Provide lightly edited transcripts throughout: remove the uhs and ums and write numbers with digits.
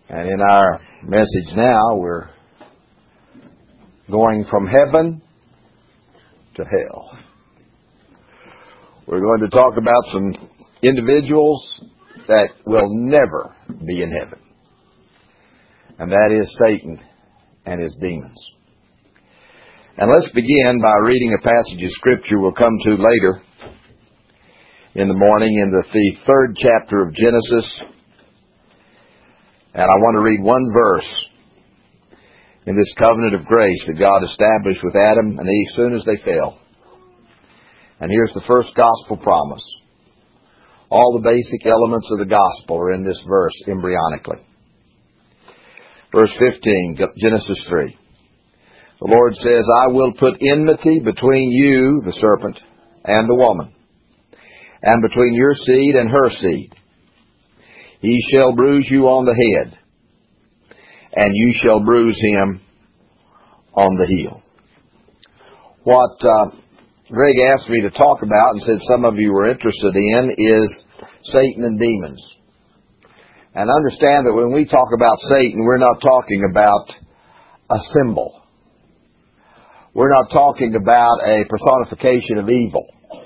And in our message now, we're going from heaven to hell. We're going to talk about some individuals that will never be in heaven. And that is Satan and his demons. And let's begin by reading a passage of Scripture we'll come to later in the morning in the third chapter of Genesis. And I want to read one verse in this covenant of grace that God established with Adam and Eve as soon as they fell. And here's the first gospel promise. All the basic elements of the gospel are in this verse embryonically. Verse 15, Genesis 3. The Lord says, I will put enmity between you, the serpent, and the woman, and between your seed and her seed. He shall bruise you on the head, and you shall bruise him on the heel. What Greg asked me to talk about, and said some of you were interested in, is Satan and demons. And understand that when we talk about Satan, we're not talking about a symbol. We're not talking about a personification of evil.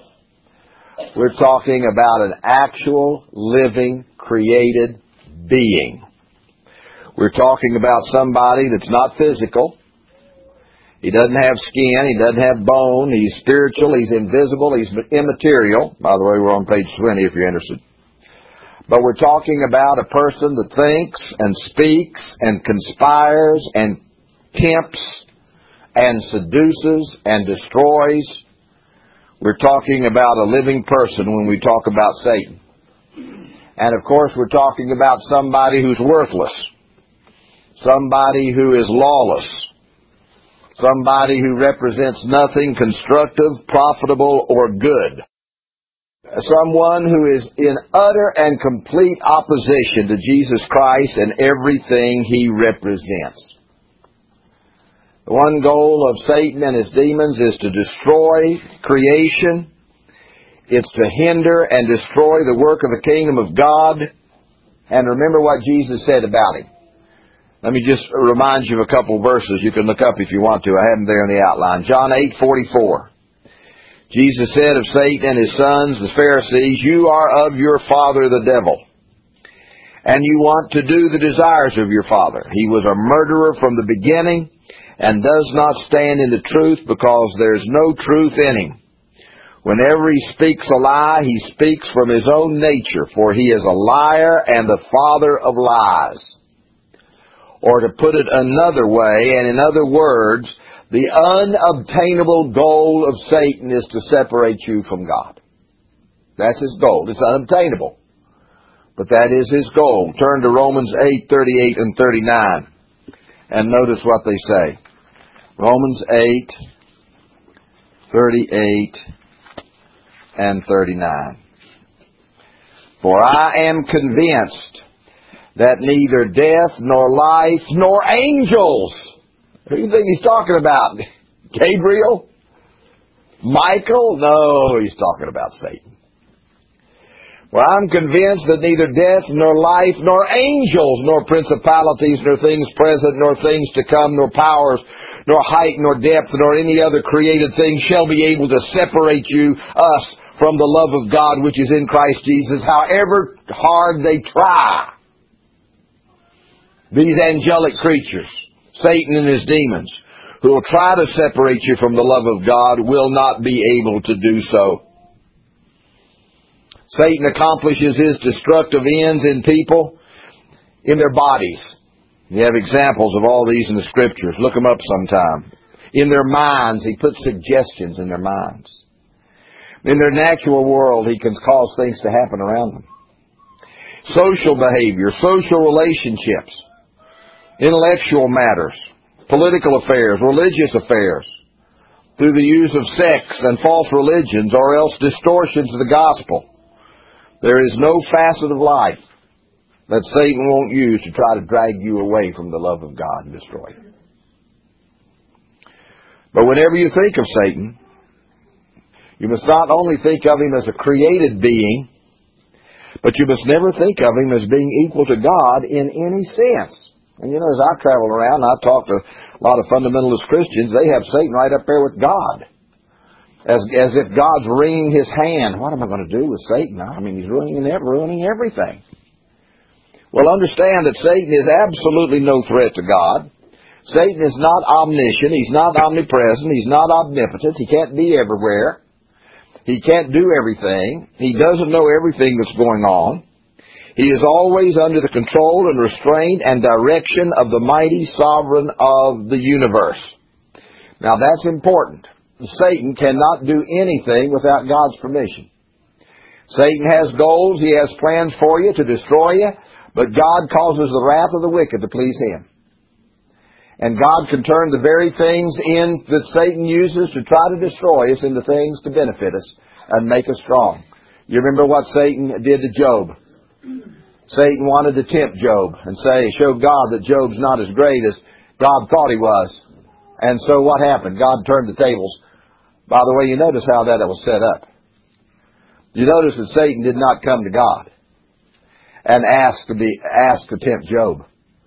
We're talking about an actual, living, created being. We're talking about somebody that's not physical. He doesn't have skin. He doesn't have bone. He's spiritual. He's invisible. He's immaterial. By the way, we're on page 20 if you're interested. But we're talking about a person that thinks and speaks and conspires and tempts and seduces and destroys. We're talking about a living person when we talk about Satan. And of course, we're talking about somebody who's worthless. Somebody who is lawless. Somebody who represents nothing constructive, profitable, or good. Someone who is in utter and complete opposition to Jesus Christ and everything he represents. The one goal of Satan and his demons is to destroy creation. It's to hinder and destroy the work of the kingdom of God. And remember what Jesus said about him. Let me just remind you of a couple verses you can look up if you want to. I have them there in the outline. John 8:44. Jesus said of Satan and his sons, the Pharisees, you are of your father the devil, and you want to do the desires of your father. He was a murderer from the beginning and does not stand in the truth because there's no truth in him. Whenever he speaks a lie, he speaks from his own nature, for he is a liar and the father of lies. Or to put it another way, and in other words, the unobtainable goal of Satan is to separate you from God. That's his goal. It's unobtainable, but that is his goal. Turn to Romans 8:38 and 39, and notice what they say. Romans 8:38 and 39. For I am convinced that neither death, nor life, nor angels. Who do you think he's talking about? Gabriel? Michael? No, he's talking about Satan. Well, I'm convinced that neither death, nor life, nor angels, nor principalities, nor things present, nor things to come, nor powers, nor height, nor depth, nor any other created thing shall be able to separate us from the love of God which is in Christ Jesus, however hard they try. These angelic creatures, Satan and his demons, who will try to separate you from the love of God, will not be able to do so. Satan accomplishes his destructive ends in people, in their bodies. You have examples of all these in the Scriptures. Look them up sometime. In their minds, he puts suggestions in their minds. In their natural world, he can cause things to happen around them. Social behavior, social relationships, intellectual matters, political affairs, religious affairs, through the use of sex and false religions or else distortions of the gospel. There is no facet of life that Satan won't use to try to drag you away from the love of God and destroy you. But whenever you think of Satan, you must not only think of him as a created being, But you must never think of him as being equal to God in any sense. And you know, as I've traveled around, I've talked to a lot of fundamentalist Christians, they have Satan right up there with God. As if God's wringing his hand. What am I going to do with Satan? I mean, he's ruining everything. Well, understand that Satan is absolutely no threat to God. Satan is not omniscient. He's not omnipresent. He's not omnipotent. He can't be everywhere. He can't do everything. He doesn't know everything that's going on. He is always under the control and restraint and direction of the mighty sovereign of the universe. Now that's important. Satan cannot do anything without God's permission. Satan has goals. He has plans for you to destroy you, but God causes the wrath of the wicked to please him. And God can turn the very things that Satan uses to try to destroy us into things to benefit us and make us strong. You remember what Satan did to Job? Satan wanted to tempt Job and show God that Job's not as great as God thought he was. And so what happened? God turned the tables. By the way, you notice how that was set up. You notice that Satan did not come to God and ask to tempt Job.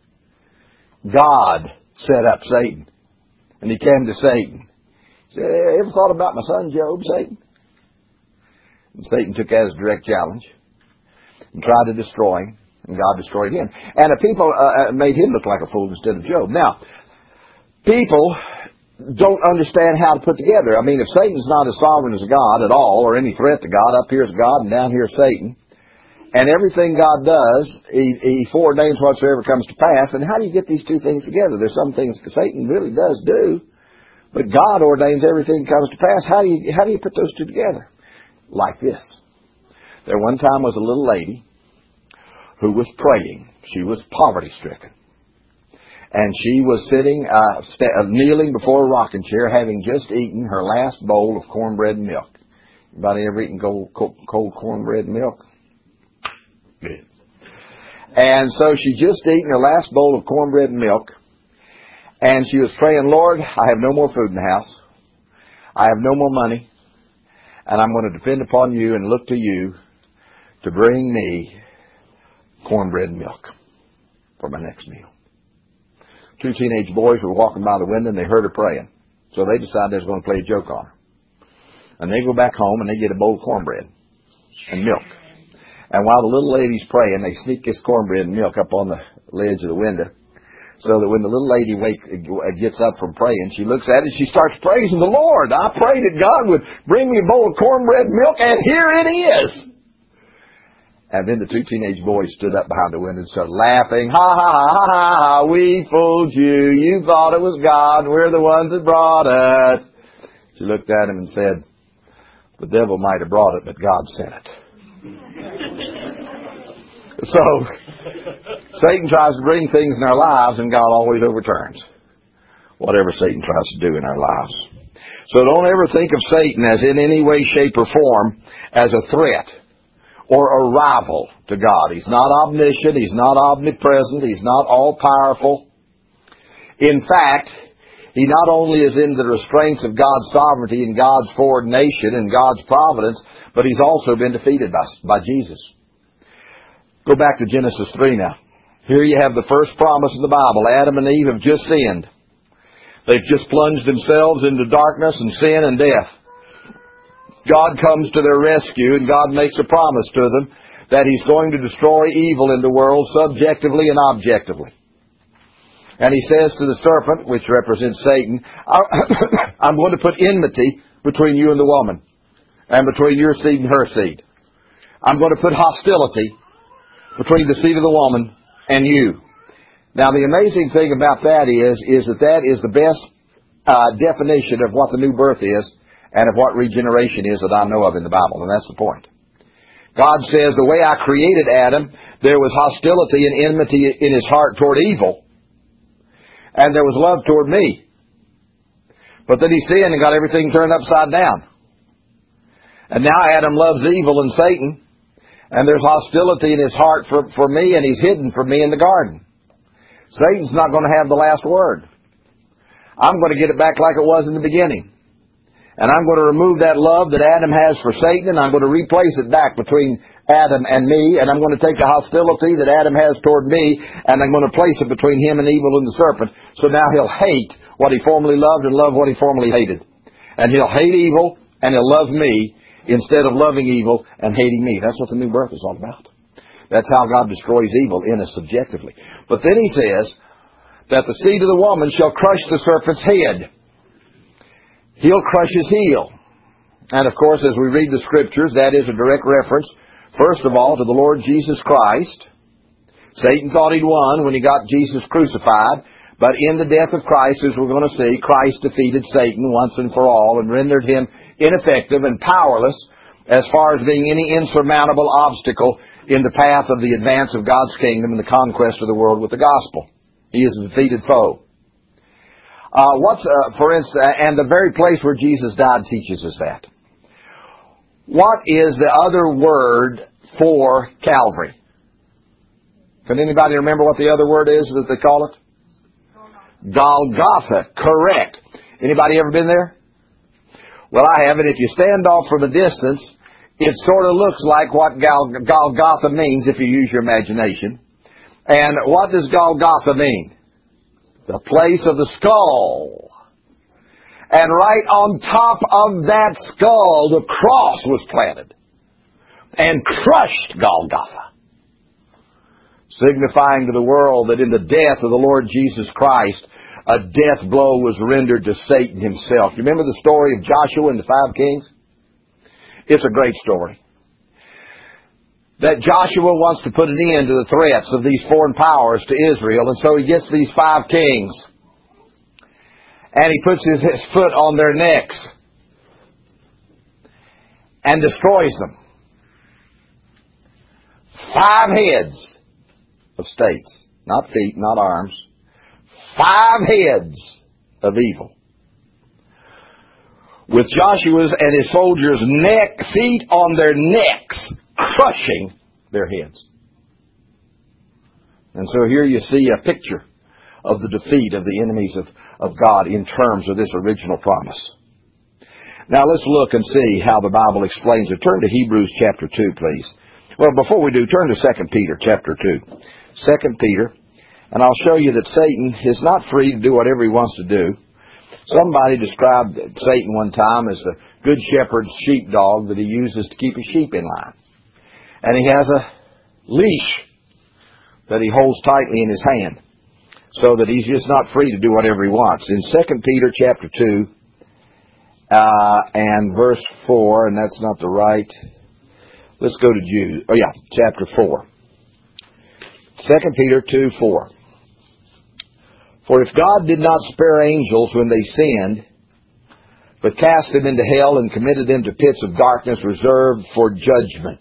God set up Satan. And he came to Satan. He said, ever thought about my son Job, Satan? And Satan took that as a direct challenge and tried to destroy him. And God destroyed him. And the people made him look like a fool instead of Job. Now, people don't understand how to put together. I mean, if Satan's not as sovereign as God at all, or any threat to God, up here's God and down here's Satan, and everything God does, he foreordains whatsoever comes to pass. And how do you get these two things together? There's some things Satan really does do, but God ordains everything that comes to pass. How do you put those two together? Like this. There one time was a little lady who was praying. She was poverty-stricken. And she was sitting, kneeling before a rocking chair, having just eaten her last bowl of cornbread and milk. Anybody ever eaten cold cornbread and milk? Good. And so she just eaten her last bowl of cornbread and milk. And she was praying, Lord, I have no more food in the house. I have no more money. And I'm going to depend upon you and look to you to bring me cornbread and milk for my next meal. Two teenage boys were walking by the window and they heard her praying. So they decided they was going to play a joke on her. And they go back home and they get a bowl of cornbread and milk. And while the little lady's praying, they sneak this cornbread and milk up on the ledge of the window, so that when the little lady gets up from praying, she looks at it, she starts praising the Lord. I prayed that God would bring me a bowl of cornbread and milk, and here it is. And then the two teenage boys stood up behind the window and started laughing. Ha, ha, ha, ha, ha, we fooled you. You thought it was God. We're the ones that brought it. She looked at him and said, the devil might have brought it, but God sent it. So, Satan tries to bring things in our lives, and God always overturns whatever Satan tries to do in our lives. So don't ever think of Satan as in any way, shape, or form as a threat or a rival to God. He's not omniscient. He's not omnipresent. He's not all-powerful. In fact, he not only is in the restraints of God's sovereignty and God's foreordination and God's providence, but he's also been defeated by Jesus. Go back to Genesis 3 now. Here you have the first promise in the Bible. Adam and Eve have just sinned. They've just plunged themselves into darkness and sin and death. God comes to their rescue, and God makes a promise to them that he's going to destroy evil in the world subjectively and objectively. And he says to the serpent, which represents Satan, I'm going to put enmity between you and the woman, and between your seed and her seed. I'm going to put hostility between the seed of the woman and you. Now, the amazing thing about that is that is the best definition of what the new birth is and of what regeneration is that I know of in the Bible, and that's the point. God says, the way I created Adam, there was hostility and enmity in his heart toward evil, and there was love toward me. But then he sinned and got everything turned upside down. And now Adam loves evil and Satan, and there's hostility in his heart for me, and he's hidden from me in the garden. Satan's not going to have the last word. I'm going to get it back like it was in the beginning. And I'm going to remove that love that Adam has for Satan, and I'm going to replace it back between Adam and me, and I'm going to take the hostility that Adam has toward me, and I'm going to place it between him and evil and the serpent. So now he'll hate what he formerly loved and love what he formerly hated. And he'll hate evil, and he'll love me instead of loving evil and hating me. That's what the new birth is all about. That's how God destroys evil in us subjectively. But then he says that the seed of the woman shall crush the serpent's head. He'll crush his heel. And of course, as we read the Scriptures, that is a direct reference, first of all, to the Lord Jesus Christ. Satan thought he'd won when he got Jesus crucified, but in the death of Christ, as we're going to see, Christ defeated Satan once and for all and rendered him ineffective and powerless as far as being any insurmountable obstacle in the path of the advance of God's kingdom and the conquest of the world with the gospel. He is a defeated foe. For instance, and the very place where Jesus died teaches us that. What is the other word for Calvary? Can anybody remember what the other word is that they call it? Golgotha. Correct. Anybody ever been there? Well, I haven't. If you stand off from a distance, it sort of looks like what Golgotha means if you use your imagination. And what does Golgotha mean? The place of the skull. And right on top of that skull, the cross was planted and crushed Golgotha, signifying to the world that in the death of the Lord Jesus Christ, a death blow was rendered to Satan himself. You remember the story of Joshua and the 5 kings? It's a great story. That Joshua wants to put an end to the threats of these foreign powers to Israel, and so he gets these 5 kings. And he puts his foot on their necks and destroys them. 5 heads of states. Not feet, not arms. 5 heads of evil. With Joshua's and his soldiers' feet on their necks, crushing their heads. And so here you see a picture of the defeat of the enemies of God in terms of this original promise. Now let's look and see how the Bible explains it. Turn to Hebrews chapter 2, please. Well, before we do, turn to 2 Peter chapter 2. 2 Peter, and I'll show you that Satan is not free to do whatever he wants to do. Somebody described Satan one time as the good shepherd's sheepdog that he uses to keep his sheep in line. And he has a leash that he holds tightly in his hand, so that he's just not free to do whatever he wants. In 2 Peter chapter 2 and verse 4, and that's not the right. Let's go to Jude. Chapter 4. 2 Peter 2:4. For if God did not spare angels when they sinned, but cast them into hell and committed them to pits of darkness reserved for judgment.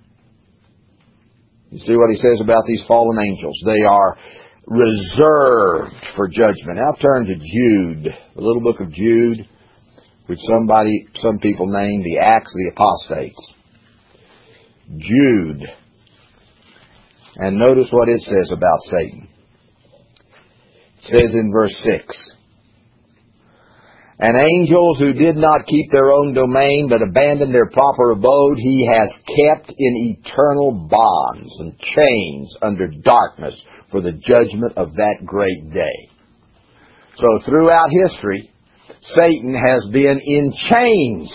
You see what he says about these fallen angels? They are reserved for judgment. Now turn to Jude, the little book of Jude, which some people name the Acts of the Apostates. Jude. And notice what it says about Satan. It says in verse 6, and angels who did not keep their own domain, but abandoned their proper abode, he has kept in eternal bonds and chains under darkness for the judgment of that great day. So throughout history, Satan has been in chains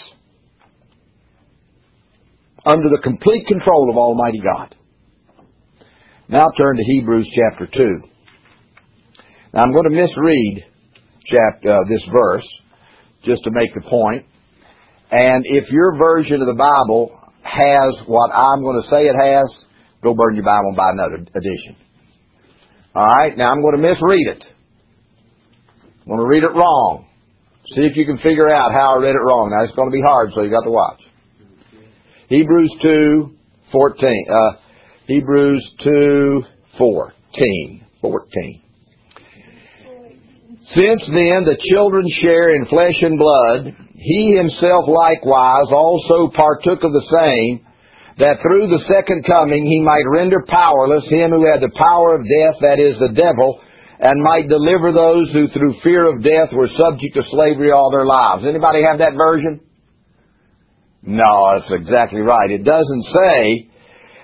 under the complete control of Almighty God. Now turn to Hebrews chapter 2. Now I'm going to misread this verse just to make the point. And if your version of the Bible has what I'm going to say it has, go burn your Bible and buy another edition. All right? Now I'm going to misread it. I'm going to read it wrong. See if you can figure out how I read it wrong. Now it's going to be hard, so you got to watch. Hebrews 2:14. Hebrews 2:14. Since then the children share in flesh and blood, he himself likewise also partook of the same, that through the second coming he might render powerless him who had the power of death, that is, the devil, and might deliver those who through fear of death were subject to slavery all their lives. Anybody have that version? No, that's exactly right. It doesn't say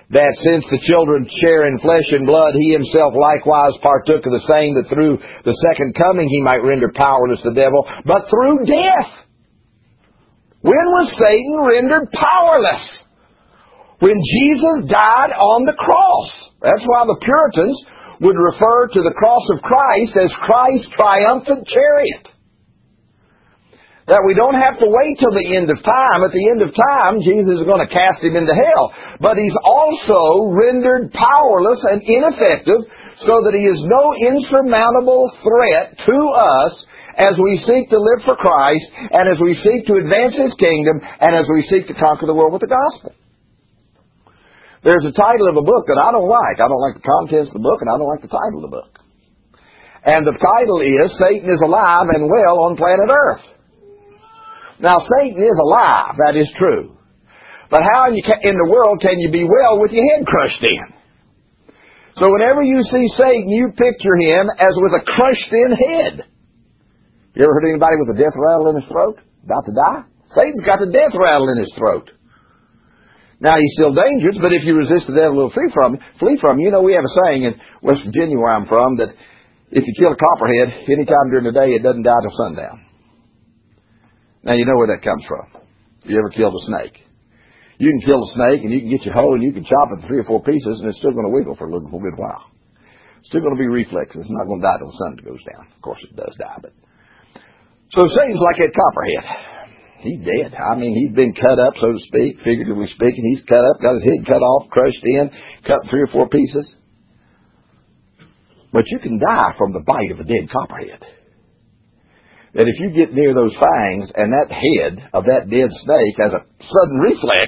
that since the children share in flesh and blood, he himself likewise partook of the same, that through the second coming he might render powerless the devil, but through death. When was Satan rendered powerless? When Jesus died on the cross. That's why the Puritans would refer to the cross of Christ as Christ's triumphant chariot. That we don't have to wait till the end of time. At the end of time, Jesus is going to cast him into hell. But he's also rendered powerless and ineffective so that he is no insurmountable threat to us as we seek to live for Christ and as we seek to advance his kingdom and as we seek to conquer the world with the gospel. There's a title of a book that I don't like. I don't like the contents of the book, and I don't like the title of the book. And the title is, Satan is Alive and Well on Planet Earth. Now, Satan is alive, that is true. But how in the world can you be well with your head crushed in? So whenever you see Satan, you picture him as with a crushed-in head. You ever heard anybody with a death rattle in his throat? About to die? Satan's got the death rattle in his throat. Now, he's still dangerous, but if you resist the devil, he'll flee from you. You know, we have a saying in West Virginia, where I'm from, that if you kill a copperhead, any time during the day, it doesn't die till sundown. Now, you know where that comes from. You ever killed a snake? You can kill a snake, and you can get your hoe, and you can chop it in 3 or 4 pieces, and it's still going to wiggle for a little bit while. It's still going to be reflexes. It's not going to die till the sun goes down. Of course, it does die, but... So Satan's like that copperhead. He's dead. I mean, he's been cut up, so to speak, figuratively speaking. He's cut up, got his head cut off, crushed in, cut in 3 or 4 pieces. But you can die from the bite of a dead copperhead. That if you get near those fangs and that head of that dead snake has a sudden reflex,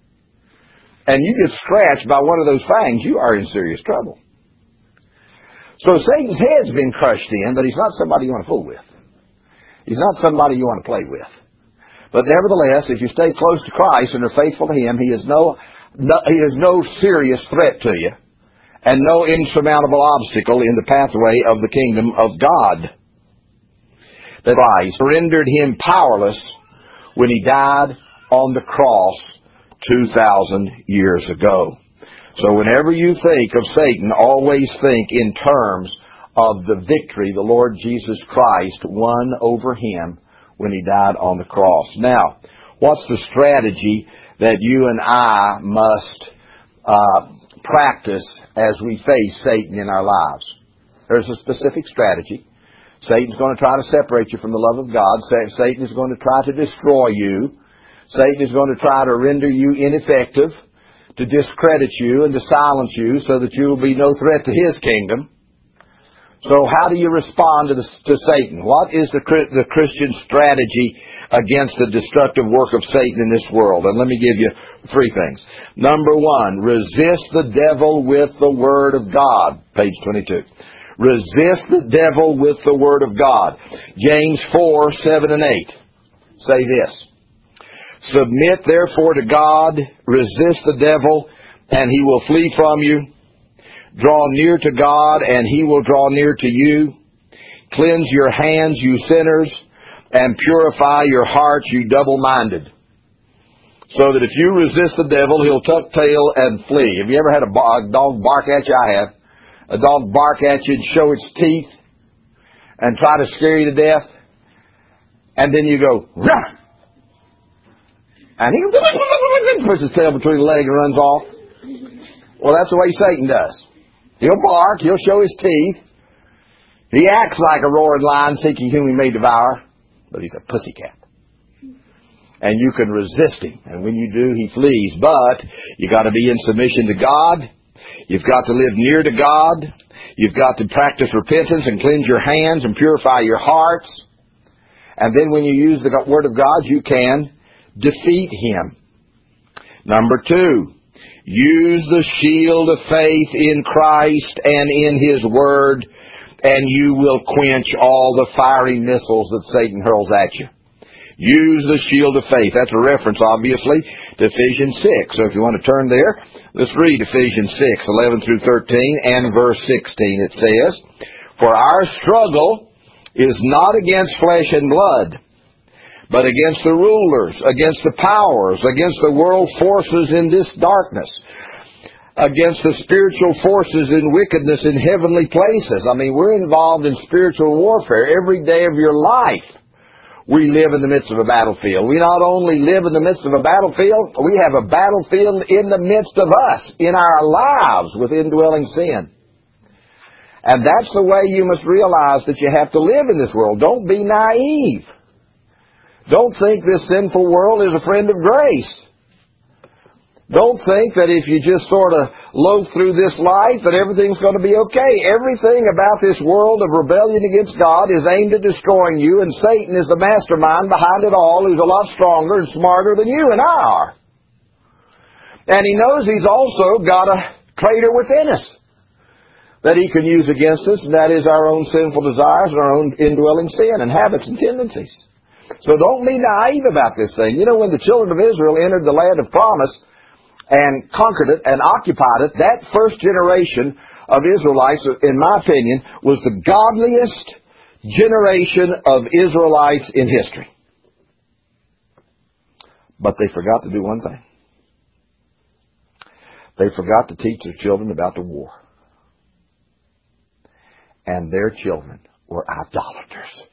and you get scratched by one of those fangs, you are in serious trouble. So Satan's head's been crushed in, but he's not somebody you want to fool with. He's not somebody you want to play with. But nevertheless, if you stay close to Christ and are faithful to him, he is no serious threat to you, and no insurmountable obstacle in the pathway of the kingdom of God. That Christ rendered him powerless when he died on the cross 2,000 years ago. So whenever you think of Satan, always think in terms of the victory the Lord Jesus Christ won over him when he died on the cross. Now, what's the strategy that you and I must practice as we face Satan in our lives? There's a specific strategy. Satan's going to try to separate you from the love of God. Satan is going to try to destroy you. Satan is going to try to render you ineffective, to discredit you and to silence you so that you will be no threat to his kingdom. So how do you respond to Satan? What is the Christian strategy against the destructive work of Satan in this world? And let me give you 3 things. Number 1, resist the devil with the Word of God. Page 22. Resist the devil with the Word of God. James 4, 7 and 8 say this. Submit therefore to God, resist the devil, and he will flee from you. Draw near to God, and he will draw near to you. Cleanse your hands, you sinners, and purify your hearts, you double-minded. So that if you resist the devil, he'll tuck tail and flee. Have you ever had a dog bark at you? I have. A dog bark at you and show its teeth and try to scare you to death. And then you go, run! And he puts his tail between the leg and runs off. Well, that's the way Satan does. He'll bark, he'll show his teeth. He acts like a roaring lion seeking whom he may devour, but he's a pussycat. And you can resist him. And when you do, he flees. But you got to be in submission to God. You've got to live near to God. You've got to practice repentance and cleanse your hands and purify your hearts. And then when you use the Word of God, you can defeat him. Number 2, use the shield of faith in Christ and in his Word, and you will quench all the fiery missiles that Satan hurls at you. Use the shield of faith. That's a reference, obviously, to Ephesians 6. So if you want to turn there, let's read Ephesians 6, 11 through 13, and verse 16. It says, For our struggle is not against flesh and blood, but against the rulers, against the powers, against the world forces in this darkness, against the spiritual forces in wickedness in heavenly places. I mean, we're involved in spiritual warfare every day of your life. We live in the midst of a battlefield. We not only live in the midst of a battlefield, we have a battlefield in the midst of us, in our lives, with indwelling sin. And that's the way you must realize that you have to live in this world. Don't be naive. Don't think this sinful world is a friend of grace. Don't think that if you just sort of loaf through this life that everything's going to be okay. Everything about this world of rebellion against God is aimed at destroying you, and Satan is the mastermind behind it all, who's a lot stronger and smarter than you and I are. And he knows he's also got a traitor within us that he can use against us, and that is our own sinful desires and our own indwelling sin and habits and tendencies. So don't be naive about this thing. You know, when the children of Israel entered the land of promise and conquered it and occupied it, that first generation of Israelites, in my opinion, was the godliest generation of Israelites in history. But they forgot to do one thing. They forgot to teach their children about the war. And their children were idolaters.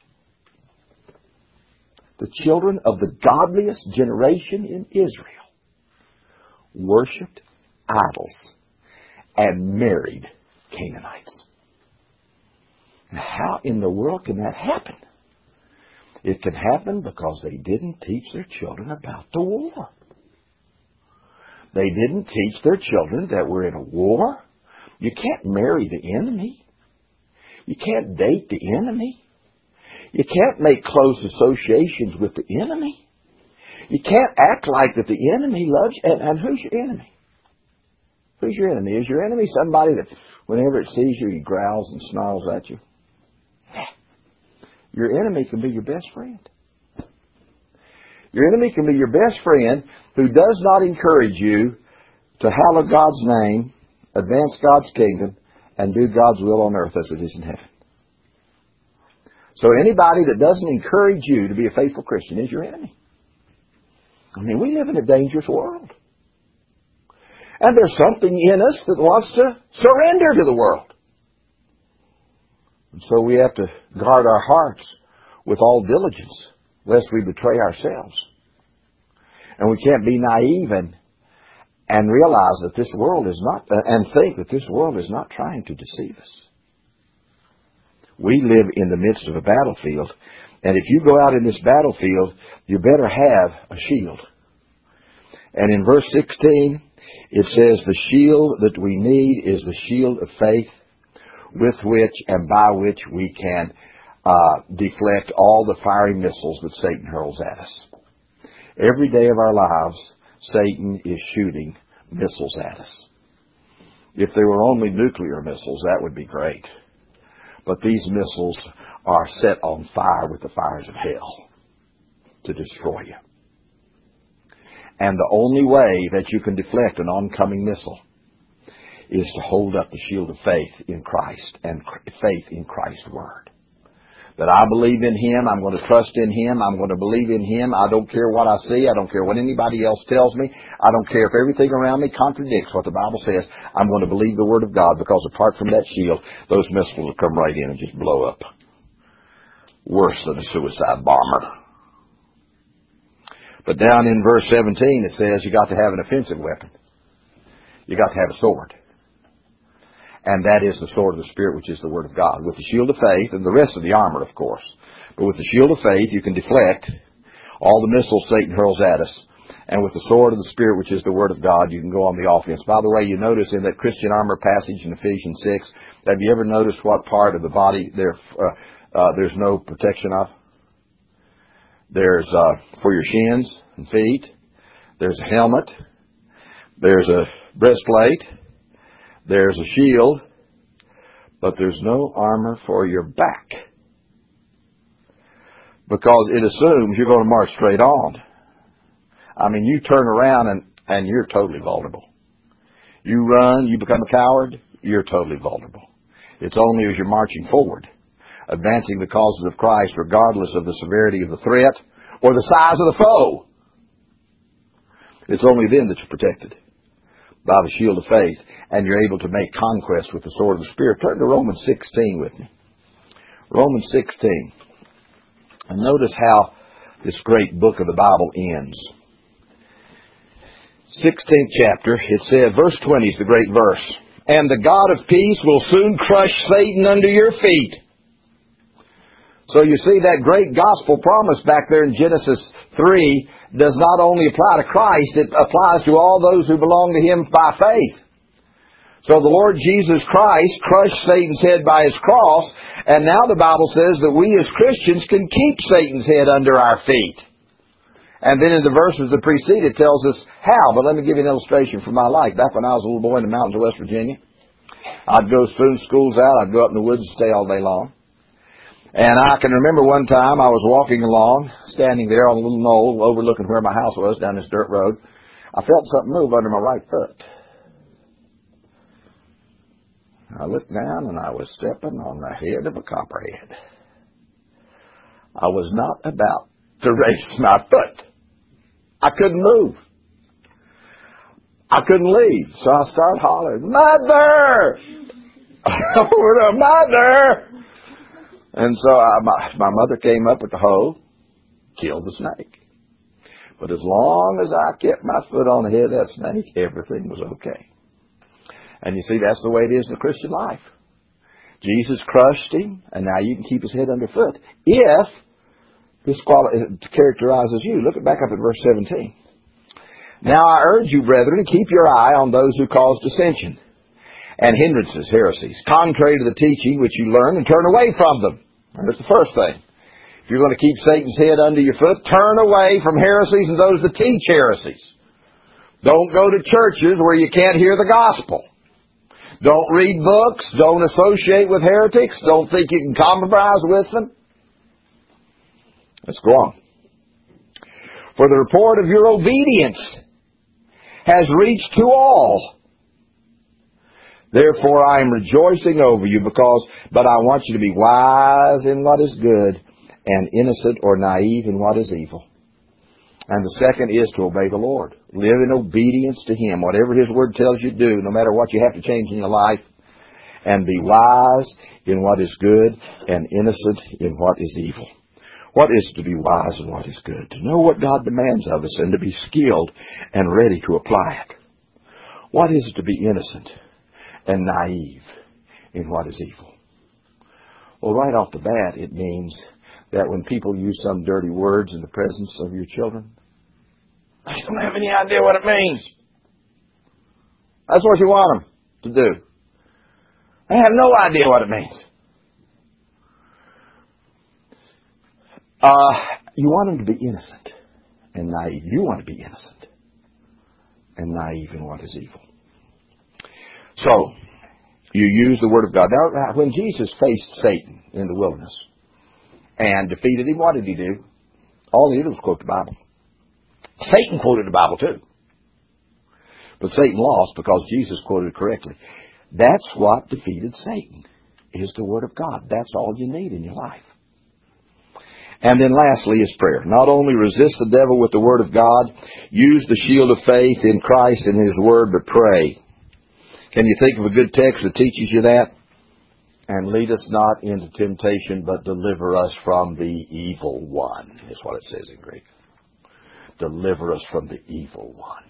The children of the godliest generation in Israel worshipped idols and married Canaanites. Now, how in the world can that happen? It can happen because they didn't teach their children about the war. They didn't teach their children that we're in a war. You can't marry the enemy. You can't date the enemy. You can't make close associations with the enemy. You can't act like that the enemy loves you. And who's your enemy? Who's your enemy? Is your enemy somebody that whenever it sees you, he growls and snarls at you? Your enemy can be your best friend. Your enemy can be your best friend who does not encourage you to hallow God's name, advance God's kingdom, and do God's will on earth as it is in heaven. So anybody that doesn't encourage you to be a faithful Christian is your enemy. I mean, we live in a dangerous world. And there's something in us that wants to surrender to the world. And so we have to guard our hearts with all diligence, lest we betray ourselves. And we can't be naive and realize that this world is not, and think that this world is not trying to deceive us. We live in the midst of a battlefield, and if you go out in this battlefield, you better have a shield. And in verse 16, it says, the shield that we need is the shield of faith, with which and by which we can deflect all the fiery missiles that Satan hurls at us. Every day of our lives, Satan is shooting missiles at us. If they were only nuclear missiles, that would be great. But these missiles are set on fire with the fires of hell to destroy you. And the only way that you can deflect an oncoming missile is to hold up the shield of faith in Christ and faith in Christ's Word. That I believe in Him, I'm going to trust in Him, I'm going to believe in Him, I don't care what I see, I don't care what anybody else tells me, I don't care if everything around me contradicts what the Bible says, I'm going to believe the Word of God, because apart from that shield, those missiles will come right in and just blow up. Worse than a suicide bomber. But down in verse 17 it says you got to have an offensive weapon. You got to have a sword. And that is the sword of the Spirit, which is the Word of God. With the shield of faith, and the rest of the armor, of course. But with the shield of faith, you can deflect all the missiles Satan hurls at us. And with the sword of the Spirit, which is the Word of God, you can go on the offense. By the way, you notice in that Christian armor passage in Ephesians 6, have you ever noticed what part of the body there's no protection of? There's for your shins and feet. There's a helmet. There's a breastplate. There's a shield. But there's no armor for your back. Because it assumes you're going to march straight on. I mean, you turn around and you're totally vulnerable. You run, you become a coward, you're totally vulnerable. It's only as you're marching forward, advancing the causes of Christ, regardless of the severity of the threat or the size of the foe. It's only then that you're protected. by the shield of faith, and you're able to make conquest with the sword of the Spirit. Turn to Romans 16 with me. Romans 16. And notice how this great book of the Bible ends. 16th chapter, it said, verse 20 is the great verse. And the God of peace will soon crush Satan under your feet. So you see that great gospel promise back there in Genesis 3 does not only apply to Christ, it applies to all those who belong to Him by faith. So the Lord Jesus Christ crushed Satan's head by His cross, and now the Bible says that we as Christians can keep Satan's head under our feet. And then in the verses that precede it tells us how. But let me give you an illustration from my life. Back when I was a little boy in the mountains of West Virginia, I'd go as soon as school's out, I'd go up in the woods and stay all day long. And I can remember one time I was walking along, standing there on a little knoll overlooking where my house was down this dirt road. I felt something move under my right foot. I looked down and I was stepping on the head of a copperhead. I was not about to raise my foot. I couldn't move. I couldn't leave. So I started hollering, "Mother!" "Mother!" And so my mother came up with the hoe, killed the snake. But as long as I kept my foot on the head of that snake, everything was okay. And you see, that's the way it is in the Christian life. Jesus crushed him, and now you can keep his head underfoot. If this characterizes you. Look back up at verse 17. Now I urge you, brethren, keep your eye on those who cause dissension and hindrances, heresies, contrary to the teaching which you learn, and turn away from them. That's the first thing. If you're going to keep Satan's head under your foot, turn away from heresies and those that teach heresies. Don't go to churches where you can't hear the gospel. Don't read books. Don't associate with heretics. Don't think you can compromise with them. Let's go on. For the report of your obedience has reached to all. Therefore I am rejoicing over you, but I want you to be wise in what is good and innocent or naive in what is evil. And the second is to obey the Lord. Live in obedience to Him. Whatever His Word tells you to do, no matter what you have to change in your life. And be wise in what is good and innocent in what is evil. What is to be wise and what is good? To know what God demands of us and to be skilled and ready to apply it. What is it to be innocent and naive in what is evil? Well, right off the bat, it means that when people use some dirty words in the presence of your children, they don't have any idea what it means. That's what you want them to do. They have no idea what it means. You want them to be innocent and naive. You want to be innocent and naive in what is evil. So, you use the Word of God. Now, when Jesus faced Satan in the wilderness and defeated him, what did He do? All He did was quote the Bible. Satan quoted the Bible too. But Satan lost because Jesus quoted it correctly. That's what defeated Satan, is the Word of God. That's all you need in your life. And then lastly is prayer. Not only resist the devil with the Word of God, use the shield of faith in Christ and His Word, but pray. Can you think of a good text that teaches you that? And lead us not into temptation, but deliver us from the evil one, is what it says in Greek. Deliver us from the evil one.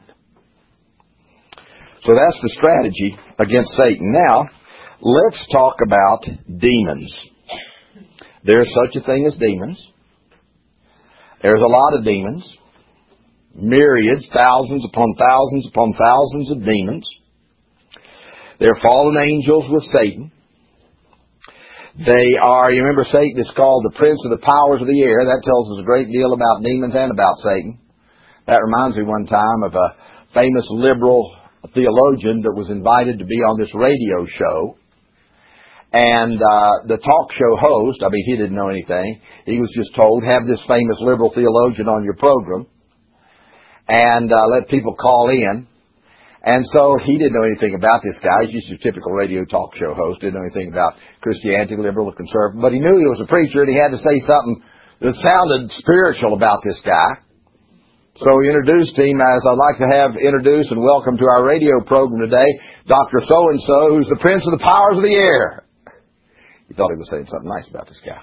So that's the strategy against Satan. Now, let's talk about demons. There's such a thing as demons. There's a lot of demons. Myriads, thousands upon thousands of demons. They're fallen angels with Satan. They are, you remember Satan is called the prince of the powers of the air. That tells us a great deal about demons and about Satan. That reminds me one time of a famous liberal theologian that was invited to be on this radio show. And the talk show host, he didn't know anything. He was just told, have this famous liberal theologian on your program and let people call in. And so he didn't know anything about this guy. He's just a typical radio talk show host. Didn't know anything about Christianity, liberal or conservative. But he knew he was a preacher and he had to say something that sounded spiritual about this guy. So we introduced him as I'd like to have introduced and welcome to our radio program today, Dr. So-and-so, who's the Prince of the Powers of the Air. You thought he was saying something nice about this guy.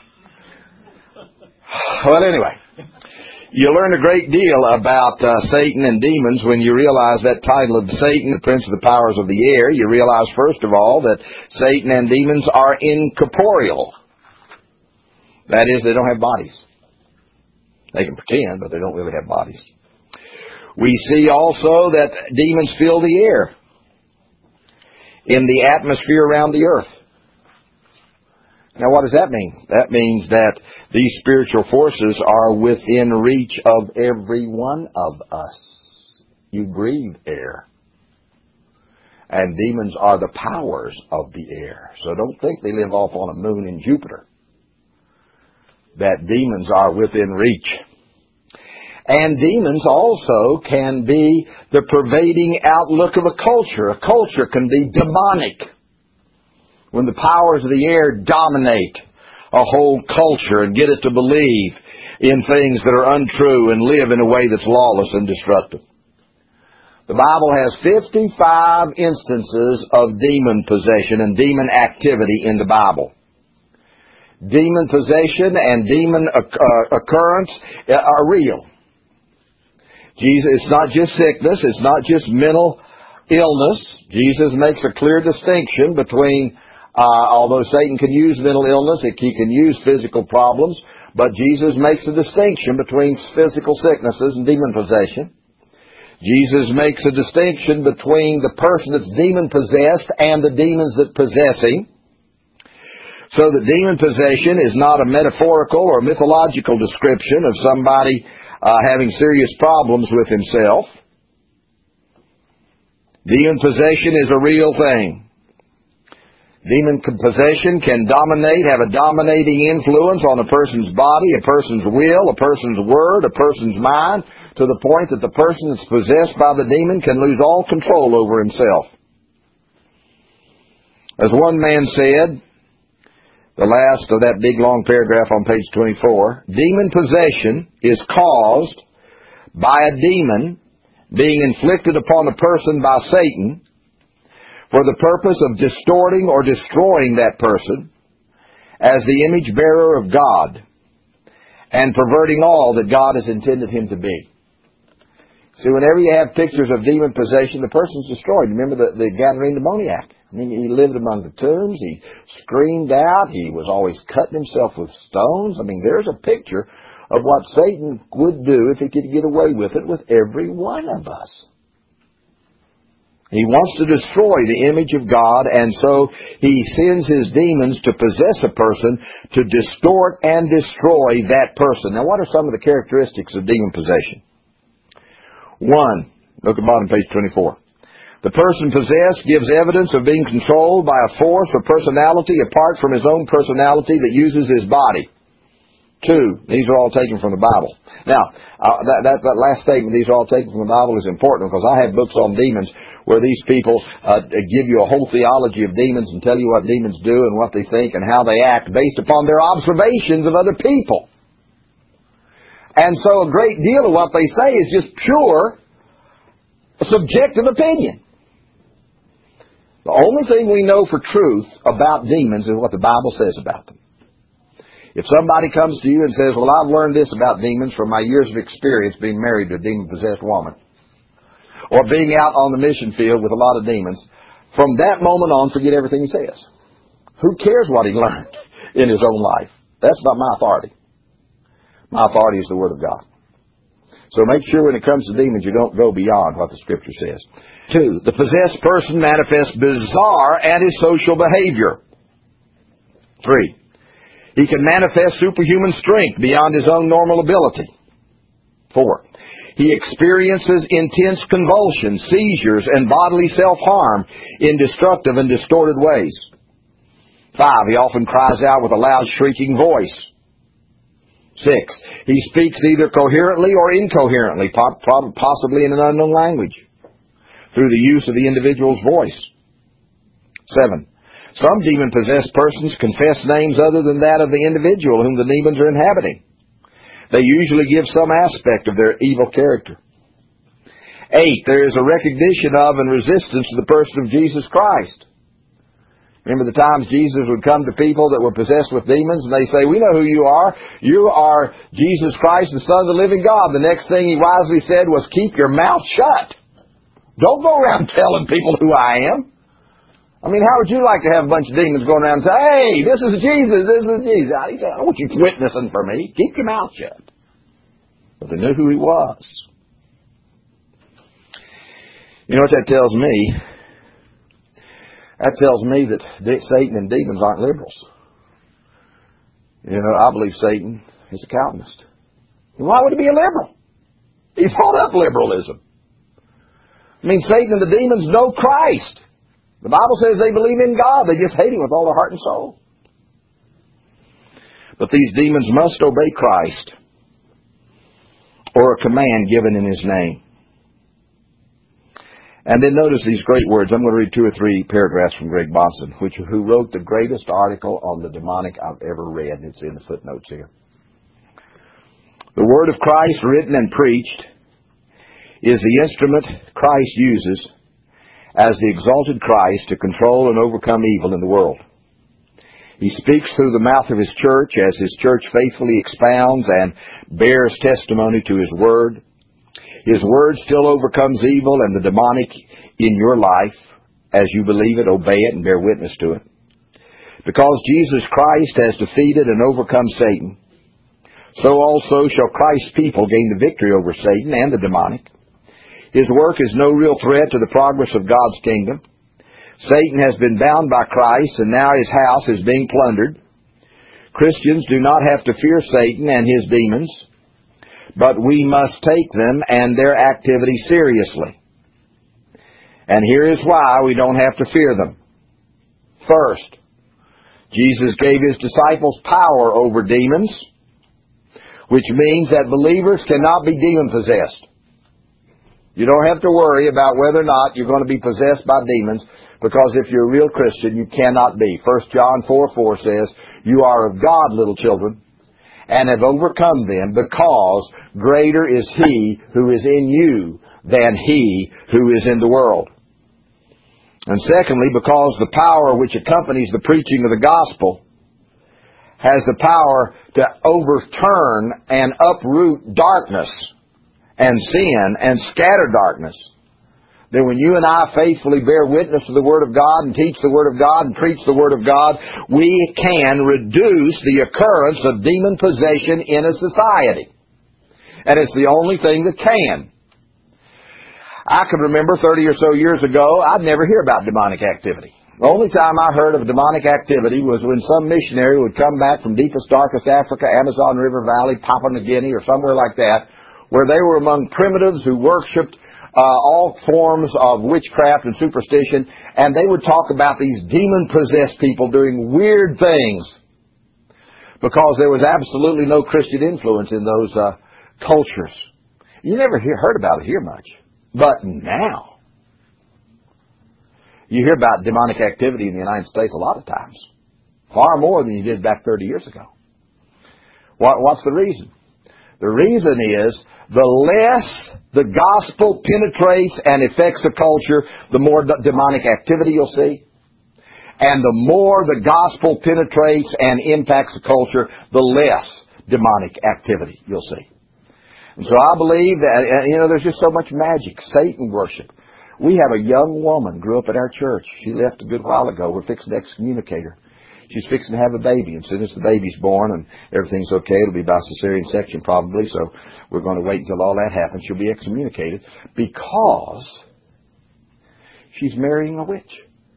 Well, anyway, you learn a great deal about Satan and demons when you realize that title of Satan, the Prince of the Powers of the Air. You realize, first of all, that Satan and demons are incorporeal. That is, they don't have bodies. They can pretend, but they don't really have bodies. We see also that demons fill the air in the atmosphere around the earth. Now, what does that mean? That means that these spiritual forces are within reach of every one of us. You breathe air. And demons are the powers of the air. So don't think they live off on a moon in Jupiter. That demons are within reach. And demons also can be the pervading outlook of a culture. A culture can be demonic. When the powers of the air dominate a whole culture and get it to believe in things that are untrue and live in a way that's lawless and destructive. The Bible has 55 instances of demon possession and demon activity in the Bible. Demon possession and demon occurrence are real. Jesus, it's not just sickness, it's not just mental illness. Jesus makes a clear distinction between, although Satan can use mental illness, he can use physical problems, but Jesus makes a distinction between physical sicknesses and demon possession. Jesus makes a distinction between the person that's demon-possessed and the demons that possess him. So that demon possession is not a metaphorical or mythological description of somebody having serious problems with himself. Demon possession is a real thing. Demon possession can have a dominating influence on a person's body, a person's will, a person's word, a person's mind, to the point that the person that's possessed by the demon can lose all control over himself. As one man said, the last of that big long paragraph on page 24, demon possession is caused by a demon being inflicted upon a person by Satan for the purpose of distorting or destroying that person as the image bearer of God and perverting all that God has intended him to be. See, whenever you have pictures of demon possession, the person's destroyed. Remember the Gadarene demoniac? I mean, he lived among the tombs. He screamed out. He was always cutting himself with stones. I mean, there's a picture of what Satan would do if he could get away with it with every one of us. He wants to destroy the image of God, and so he sends his demons to possess a person to distort and destroy that person. Now, what are some of the characteristics of demon possession? 1, look at bottom page 24. The person possessed gives evidence of being controlled by a force or personality apart from his own personality that uses his body. 2, these are all taken from the Bible. Now, that last statement, these are all taken from the Bible, is important because I have books on demons where these people give you a whole theology of demons and tell you what demons do and what they think and how they act based upon their observations of other people. And so a great deal of what they say is just pure subjective opinion. The only thing we know for truth about demons is what the Bible says about them. If somebody comes to you and says, well, I've learned this about demons from my years of experience being married to a demon-possessed woman, or being out on the mission field with a lot of demons, from that moment on, forget everything he says. Who cares what he learned in his own life? That's not my authority. My authority is the Word of God. So make sure when it comes to demons, you don't go beyond what the Scripture says. 2, the possessed person manifests bizarre antisocial behavior. 3, he can manifest superhuman strength beyond his own normal ability. 4, he experiences intense convulsions, seizures, and bodily self-harm in destructive and distorted ways. 5, he often cries out with a loud shrieking voice. 6, he speaks either coherently or incoherently, possibly in an unknown language, through the use of the individual's voice. 7, some demon-possessed persons confess names other than that of the individual whom the demons are inhabiting. They usually give some aspect of their evil character. 8, there is a recognition of and resistance to the person of Jesus Christ. Remember the times Jesus would come to people that were possessed with demons and they say, we know who you are. You are Jesus Christ, the Son of the living God. The next thing he wisely said was, keep your mouth shut. Don't go around telling people who I am. I mean, how would you like to have a bunch of demons going around and say, hey, this is Jesus, this is Jesus. He said, I don't want you witnessing for me. Keep your mouth shut. But they knew who he was. You know what that tells me? That tells me that Satan and demons aren't liberals. You know, I believe Satan is a Calvinist. And why would he be a liberal? He brought up liberalism. I mean, Satan and the demons know Christ. The Bible says they believe in God. They just hate him with all their heart and soul. But these demons must obey Christ or a command given in his name. And then notice these great words. I'm going to read 2 or 3 paragraphs from Greg Bahnsen, who wrote the greatest article on the demonic I've ever read. It's in the footnotes here. The word of Christ, written and preached, is the instrument Christ uses as the exalted Christ to control and overcome evil in the world. He speaks through the mouth of his church as his church faithfully expounds and bears testimony to his word. His word still overcomes evil and the demonic in your life as you believe it, obey it, and bear witness to it. Because Jesus Christ has defeated and overcome Satan, so also shall Christ's people gain the victory over Satan and the demonic. His work is no real threat to the progress of God's kingdom. Satan has been bound by Christ, and now his house is being plundered. Christians do not have to fear Satan and his demons, but we must take them and their activity seriously. And here is why we don't have to fear them. First, Jesus gave his disciples power over demons, which means that believers cannot be demon-possessed. You don't have to worry about whether or not you're going to be possessed by demons, because if you're a real Christian, you cannot be. 1 John 4:4 says, you are of God, little children, and have overcome them, because greater is he who is in you than he who is in the world. And secondly, because the power which accompanies the preaching of the gospel has the power to overturn and uproot darkness and sin and scatter darkness, then when you and I faithfully bear witness to the Word of God and teach the Word of God and preach the Word of God, we can reduce the occurrence of demon possession in a society. And it's the only thing that can. I can remember 30 or so years ago, I'd never hear about demonic activity. The only time I heard of demonic activity was when some missionary would come back from deepest, darkest Africa, Amazon River Valley, Papua New Guinea, or somewhere like that, where they were among primitives who worshipped all forms of witchcraft and superstition, and they would talk about these demon-possessed people doing weird things because there was absolutely no Christian influence in those cultures. You never heard about it here much. But now, you hear about demonic activity in the United States a lot of times. Far more than you did back 30 years ago. What's the reason? The reason is, the less the gospel penetrates and affects the culture, the more demonic activity you'll see. And the more the gospel penetrates and impacts the culture, the less demonic activity you'll see. And so I believe that, there's just so much magic, Satan worship. We have a young woman grew up at our church. She left a good while ago. We're fixing to excommunicate her. She's fixing to have a baby, and as soon as the baby's born and everything's okay, it'll be by cesarean section probably, so we're going to wait until all that happens. She'll be excommunicated because she's marrying a witch.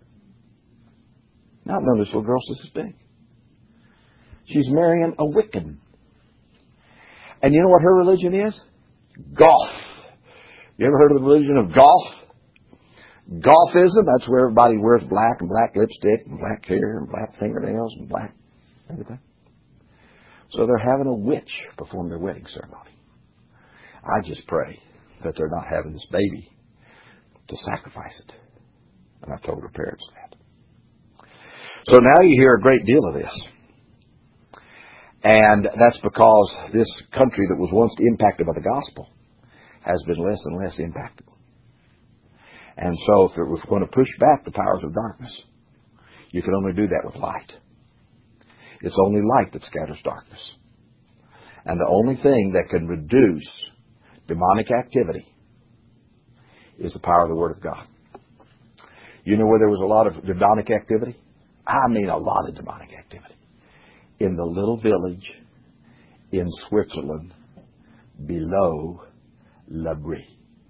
Now, no, this little girl's just as big. She's marrying a Wiccan. And you know what her religion is? Goth. You ever heard of the religion of Goth? Gothism, that's where everybody wears black and black lipstick and black hair and black fingernails and black everything. So they're having a witch perform their wedding ceremony. I just pray that they're not having this baby to sacrifice it. And I told her parents that. So now you hear a great deal of this. And that's because this country that was once impacted by the gospel has been less and less impacted. And so if we're going to push back the powers of darkness, you can only do that with light. It's only light that scatters darkness. And the only thing that can reduce demonic activity is the power of the Word of God. You know where there was a lot of demonic activity? I mean a lot of demonic activity. In the little village in Switzerland below L'Abri.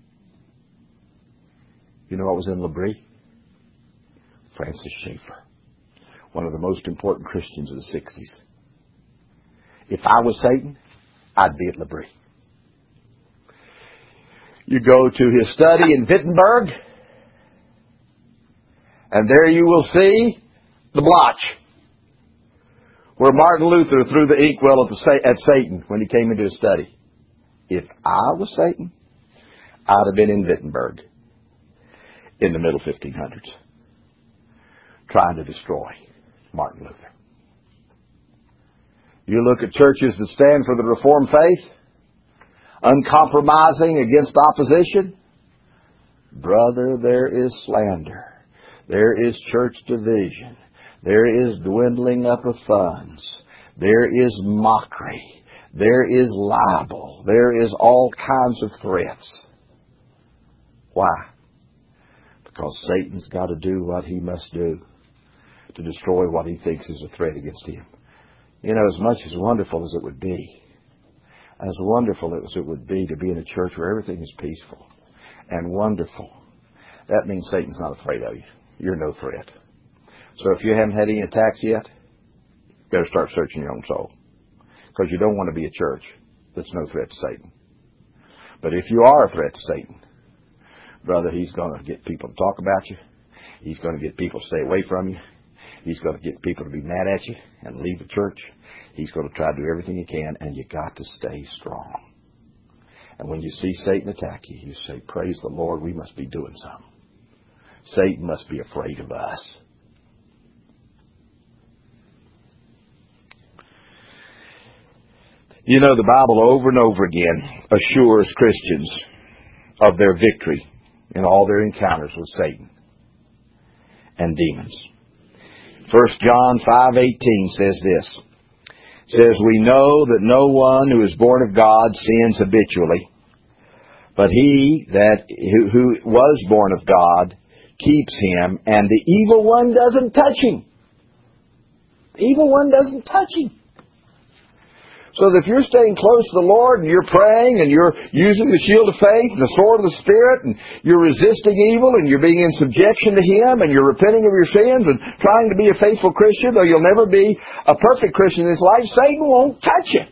You know what was in L'Abri? Francis Schaeffer, one of the most important Christians of the 60s. If I was Satan, I'd be at L'Abri. You go to his study in Wittenberg, and there you will see the blotch where Martin Luther threw the inkwell at Satan when he came into his study. If I was Satan, I'd have been in Wittenberg in the middle 1500s trying to destroy Martin Luther. You look at churches that stand for the Reformed faith, uncompromising against opposition, brother, there is slander. There is church division. There is dwindling up of funds. There is mockery. There is libel. There is all kinds of threats. Why? Because Satan's got to do what he must do to destroy what he thinks is a threat against him. You know, as much as wonderful as it would be, as wonderful as it would be to be in a church where everything is peaceful and wonderful, that means Satan's not afraid of you. You're no threat. So if you haven't had any attacks yet, you better start searching your own soul. Because you don't want to be a church that's no threat to Satan. But if you are a threat to Satan, brother, he's going to get people to talk about you. He's going to get people to stay away from you. He's going to get people to be mad at you and leave the church. He's going to try to do everything he can, and you got to stay strong. And when you see Satan attack you, you say, praise the Lord, we must be doing something. Satan must be afraid of us. You know, the Bible over and over again assures Christians of their victory in all their encounters with Satan and demons. 1 John 5:18 says this. It says, we know that no one who is born of God sins habitually, but he who was born of God keeps him, and the evil one doesn't touch him. The evil one doesn't touch him. So that if you're staying close to the Lord and you're praying and you're using the shield of faith and the sword of the Spirit and you're resisting evil and you're being in subjection to Him and you're repenting of your sins and trying to be a faithful Christian, though you'll never be a perfect Christian in this life, Satan won't touch you.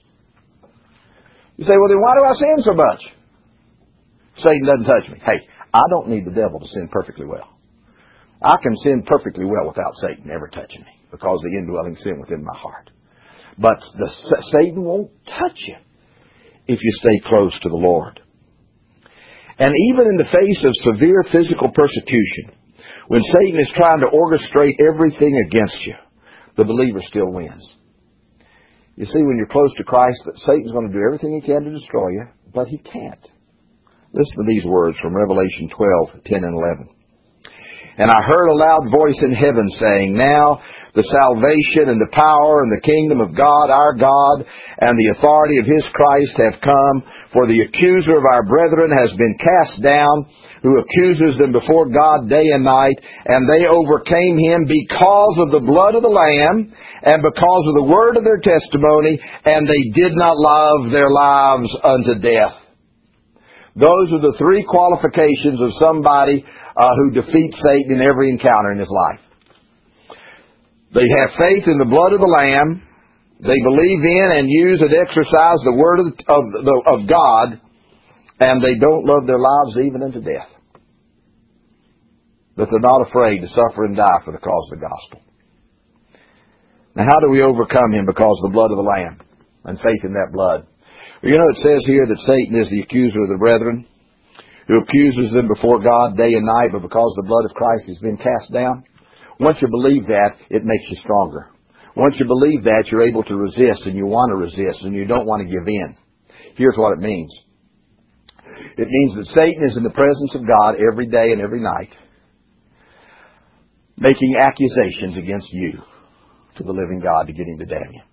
You say, well, then why do I sin so much? Satan doesn't touch me. Hey, I don't need the devil to sin perfectly well. I can sin perfectly well without Satan ever touching me because of the indwelling sin within my heart. But Satan won't touch you if you stay close to the Lord. And even in the face of severe physical persecution, when Satan is trying to orchestrate everything against you, the believer still wins. You see, when you're close to Christ, Satan's going to do everything he can to destroy you, but he can't. Listen to these words from Revelation 12:10 and 11. And I heard a loud voice in heaven saying, now the salvation and the power and the kingdom of God, our God, and the authority of His Christ have come, for the accuser of our brethren has been cast down, who accuses them before God day and night, and they overcame him because of the blood of the Lamb, and because of the word of their testimony, and they did not love their lives unto death. Those are the three qualifications of somebody who defeats Satan in every encounter in his life. They have faith in the blood of the Lamb. They believe in and use and exercise the word of God, and they don't love their lives even unto death. But they're not afraid to suffer and die for the cause of the gospel. Now, how do we overcome him? Because of the blood of the Lamb and faith in that blood. You know, it says here that Satan is the accuser of the brethren, who accuses them before God day and night, but because the blood of Christ has been cast down. Once you believe that, it makes you stronger. Once you believe that, you're able to resist, and you want to resist, and you don't want to give in. Here's what it means. It means that Satan is in the presence of God every day and every night, making accusations against you to the living God to get him to damn you.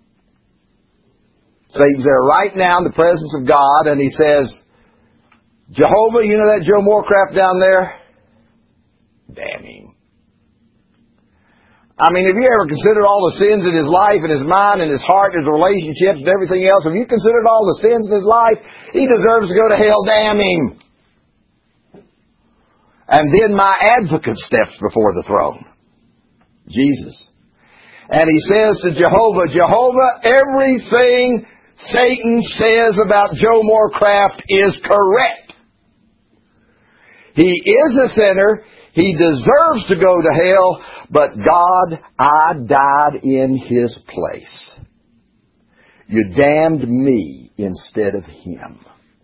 Satan's there right now in the presence of God, and he says, Jehovah, you know that Joe Morecraft down there? Damn him. I mean, have you ever considered all the sins in his life and his mind and his heart and his relationships and everything else? Have you considered all the sins in his life? He deserves to go to hell. Damn him. And then my advocate steps before the throne, Jesus. And he says to Jehovah, Jehovah, everything Satan says about Joe Morecraft is correct. He is a sinner. He deserves to go to hell, but God, I died in his place. You damned me instead of him.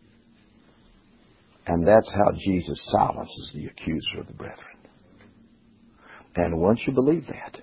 And that's how Jesus silences the accuser of the brethren. And once you believe that,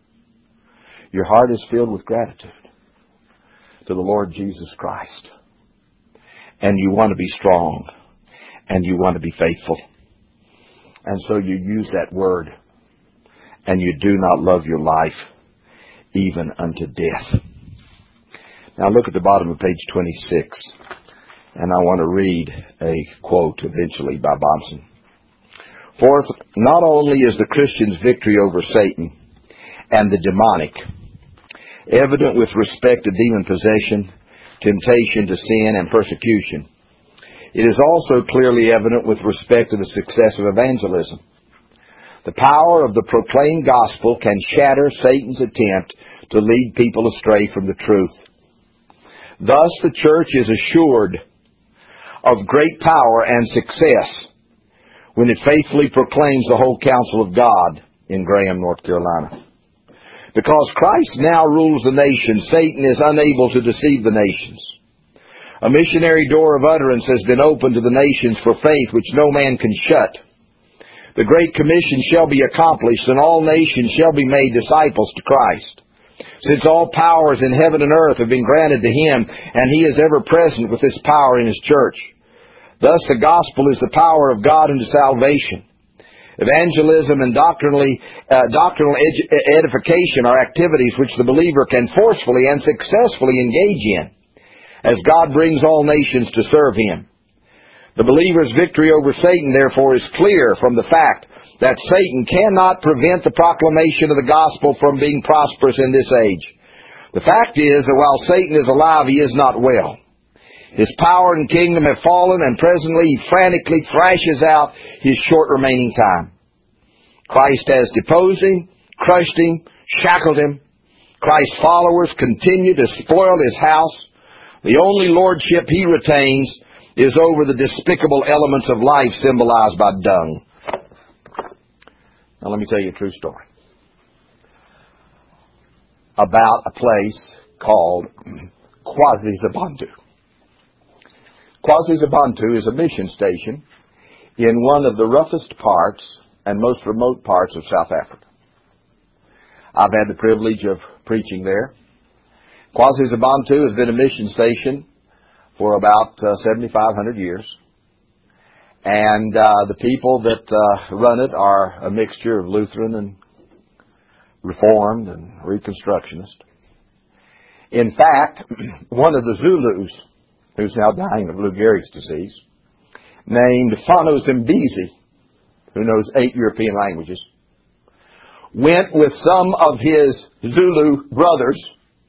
your heart is filled with gratitude to the Lord Jesus Christ. And you want to be strong. And you want to be faithful. And so you use that word, and you do not love your life even unto death. Now look at the bottom of page 26, and I want to read a quote eventually by Bonson. For not only is the Christian's victory over Satan and the demonic evident with respect to demon possession, temptation to sin, and persecution, it is also clearly evident with respect to the success of evangelism. The power of the proclaimed gospel can shatter Satan's attempt to lead people astray from the truth. Thus, the church is assured of great power and success when it faithfully proclaims the whole counsel of God in Graham, North Carolina. Because Christ now rules the nations, Satan is unable to deceive the nations. A missionary door of utterance has been opened to the nations for faith which no man can shut. The Great Commission shall be accomplished, and all nations shall be made disciples to Christ. Since all powers in heaven and earth have been granted to him, and he is ever present with this power in his church. Thus the gospel is the power of God unto salvation. Evangelism and doctrinal edification are activities which the believer can forcefully and successfully engage in, as God brings all nations to serve him. The believer's victory over Satan, therefore, is clear from the fact that Satan cannot prevent the proclamation of the gospel from being prosperous in this age. The fact is that while Satan is alive, he is not well. His power and kingdom have fallen, and presently he frantically thrashes out his short remaining time. Christ has deposed him, crushed him, shackled him. Christ's followers continue to spoil his house. The only lordship he retains is over the despicable elements of life symbolized by dung. Now let me tell you a true story about a place called KwaZulu-Natal. KwaZulu-Natal is a mission station in one of the roughest parts and most remote parts of South Africa. I've had the privilege of preaching there. KwaZulu-Natal has been a mission station for about 7,500 years. And the people that run it are a mixture of Lutheran and Reformed and Reconstructionist. In fact, one of the Zulus, who's now dying of Lou Gehrig's disease, named Fano Zimbizi, who knows 8 European languages, went with some of his Zulu brothers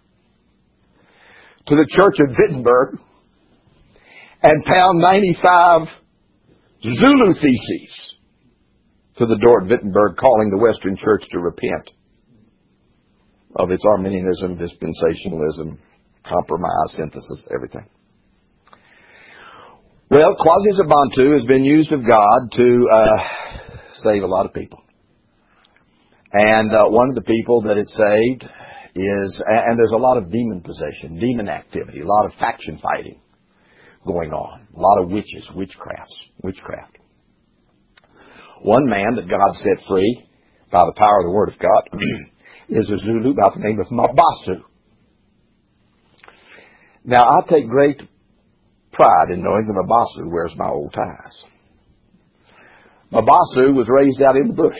to the church of Wittenberg and found 95 Zulu theses to the door at Wittenberg, calling the Western Church to repent of its Arminianism, dispensationalism, compromise, synthesis, everything. Well, KwaZulu-Natal has been used of God to save a lot of people. And one of the people that it saved is, and there's a lot of demon possession, demon activity, a lot of faction fighting going on, a lot of witches, witchcraft. One man that God set free by the power of the Word of God is a Zulu by the name of Mabaso. Now, I take great pride in knowing that Mabasu wears my old ties. Mabasu was raised out in the bush,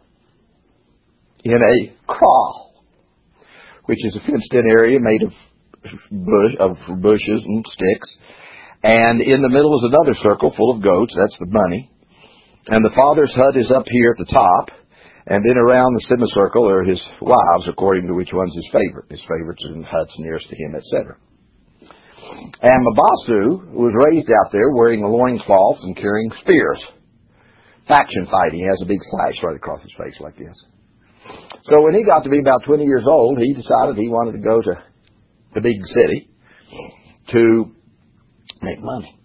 in a kraal, which is a fenced-in area made of bushes and sticks. And in the middle is another circle full of goats. That's the money. And the father's hut is up here at the top. And then around the semicircle are his wives, according to which one's his favorite. His favorites are in huts nearest to him, etc. And Mabasu was raised out there wearing a loincloth and carrying spears. Faction fighting. He has a big slash right across his face like this. So when he got to be about 20 years old, he decided he wanted to go to the big city to make money.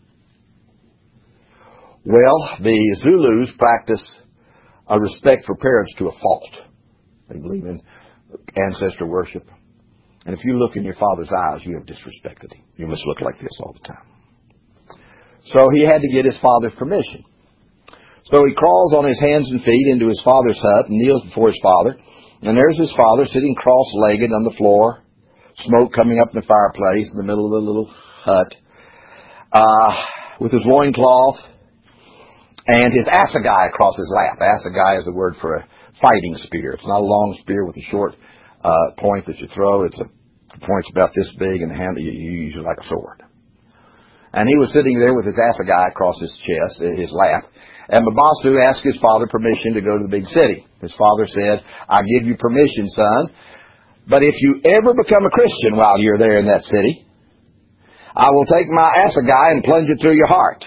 Well, the Zulus practice a respect for parents to a fault. They believe in ancestor worship. And if you look in your father's eyes, you have disrespected him. You must look like this all the time. So he had to get his father's permission. So he crawls on his hands and feet into his father's hut and kneels before his father. And there's his father sitting cross-legged on the floor, smoke coming up in the fireplace in the middle of the little hut, with his loincloth and his assegai across his lap. Assegai is the word for a fighting spear. It's not a long spear with a short point that you throw. The point's about this big, and the handle you use it like a sword. And he was sitting there with his assegai across his chest, his lap. And Mabasu asked his father permission to go to the big city. His father said, "I give you permission, son, but if you ever become a Christian while you're there in that city, I will take my assegai and plunge it through your heart."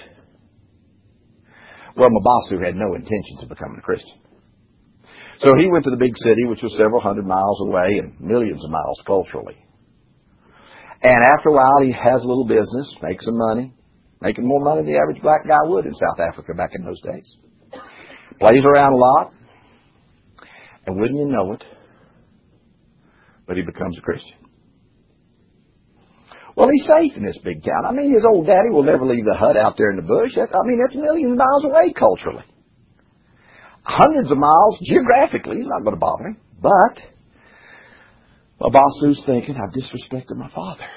Well, Mabasu had no intentions of becoming a Christian. So he went to the big city, which was several hundred miles away and millions of miles culturally. And after a while, he has a little business, makes some money, making more money than the average black guy would in South Africa back in those days. Plays around a lot, and wouldn't you know it, but he becomes a Christian. Well, he's safe in this big town. I mean, his old daddy will never leave the hut out there in the bush. That's millions of miles away culturally. Hundreds of miles geographically. He's not going to bother him. But Mabasu's thinking, I've disrespected my father.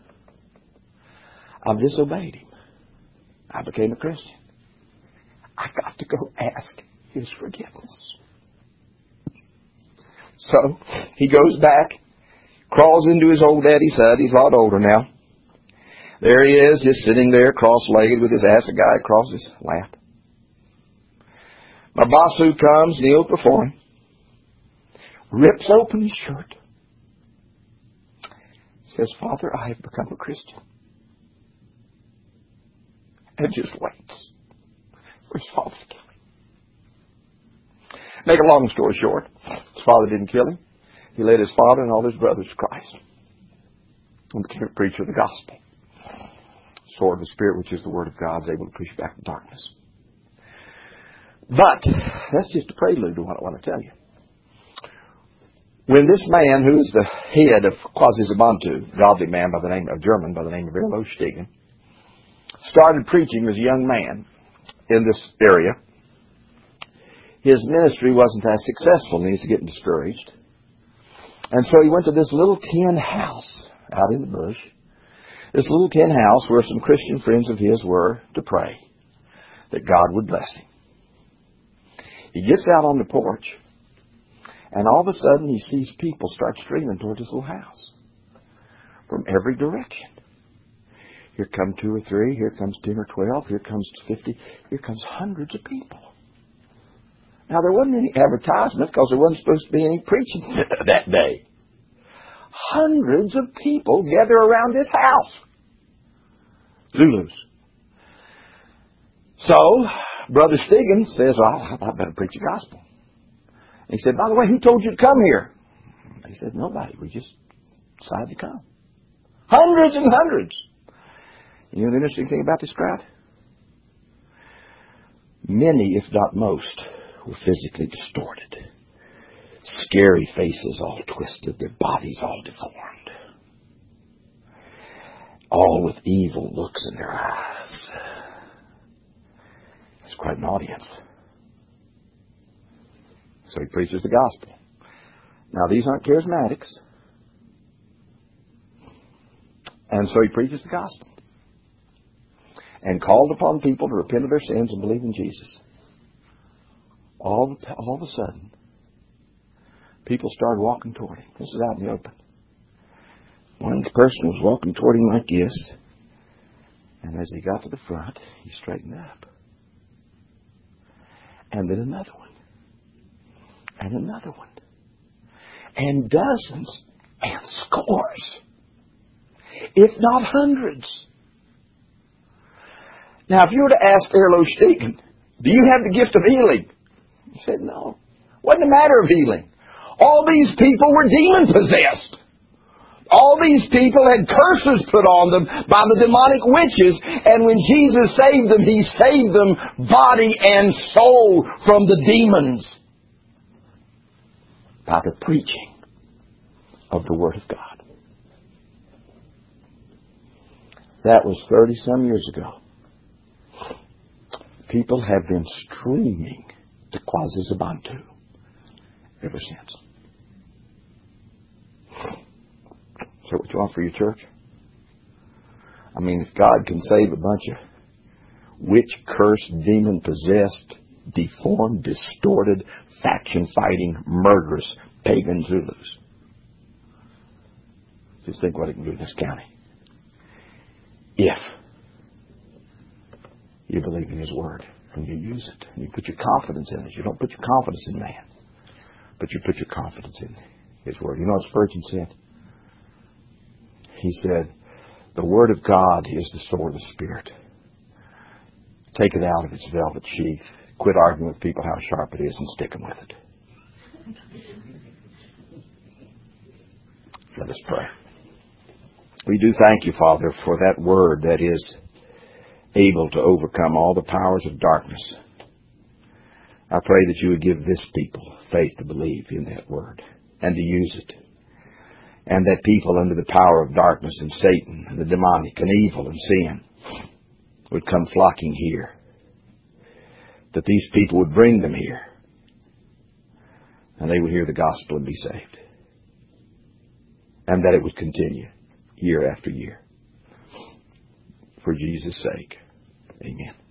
I've disobeyed him. I became a Christian. I've got to go ask his forgiveness. So he goes back, crawls into his old daddy's hut. He's a lot older now. There he is, just sitting there cross-legged with his assegai across his lap. Mabasu comes, kneels before him, rips open his shirt, says, "Father, I have become a Christian." And just waits for his father to kill him. Make a long story short, his father didn't kill him. He led his father and all his brothers to Christ and became a preacher of the gospel. Sword of the Spirit, which is the Word of God, is able to push back the darkness. But that's just a prelude to what I want to tell you. When this man, who is the head of Quasi-Zabantu, godly man by the name of German, by the name of Erlo Stegen, started preaching as a young man in this area, his ministry wasn't as successful, and he was getting discouraged. And so he went to this little tin house out in the bush, this little tin house where some Christian friends of his were to pray that God would bless him. He gets out on the porch, and all of a sudden he sees people start streaming toward his little house from every direction. Here come 2 or 3, here comes 10 or 12, here comes 50, here comes hundreds of people. Now, there wasn't any advertisement because there wasn't supposed to be any preaching that day. Hundreds of people gather around this house. Zulus. So, Brother Stegen says, "Well, I better preach the gospel." And he said, "By the way, who told you to come here?" He said, "Nobody. We just decided to come." Hundreds and hundreds. You know the interesting thing about this crowd? Many, if not most, were physically distorted. Scary faces all twisted, their bodies all deformed. All with evil looks in their eyes. It's quite an audience. So he preaches the gospel. Now, these aren't charismatics. And so he preaches the gospel. and called upon people to repent of their sins and believe in Jesus, all of a sudden, people started walking toward him. This is out in the open. One person was walking toward him like this, and as he got to the front, he straightened up. And then another one. And another one. And dozens and scores, if not hundreds. Now, if you were to ask Erlo Stegen, do you have the gift of healing? He said, no. Wasn't a matter of healing. All these people were demon-possessed. All these people had curses put on them by the demonic witches, and when Jesus saved them, He saved them body and soul from the demons by the preaching of the Word of God. That was 30-some years ago. People have been streaming to KwaZulu-Bantu ever since. So what you want for your church? I mean, if God can save a bunch of witch-cursed, demon-possessed, deformed, distorted, faction-fighting, murderous, pagan Zulus, just think what it can do in this county. If you believe in His Word and you use it and you put your confidence in it. You don't put your confidence in man, but you put your confidence in His Word. You know what Spurgeon said? He said, the Word of God is the sword of the Spirit. Take it out of its velvet sheath. Quit arguing with people how sharp it is and stick them with it. Let us pray. We do thank You, Father, for that Word that is able to overcome all the powers of darkness. I pray that You would give this people faith to believe in that Word and to use it. And that people under the power of darkness and Satan and the demonic and evil and sin would come flocking here. That these people would bring them here. And they would hear the gospel and be saved. And that it would continue year after year. For Jesus' sake. Amen.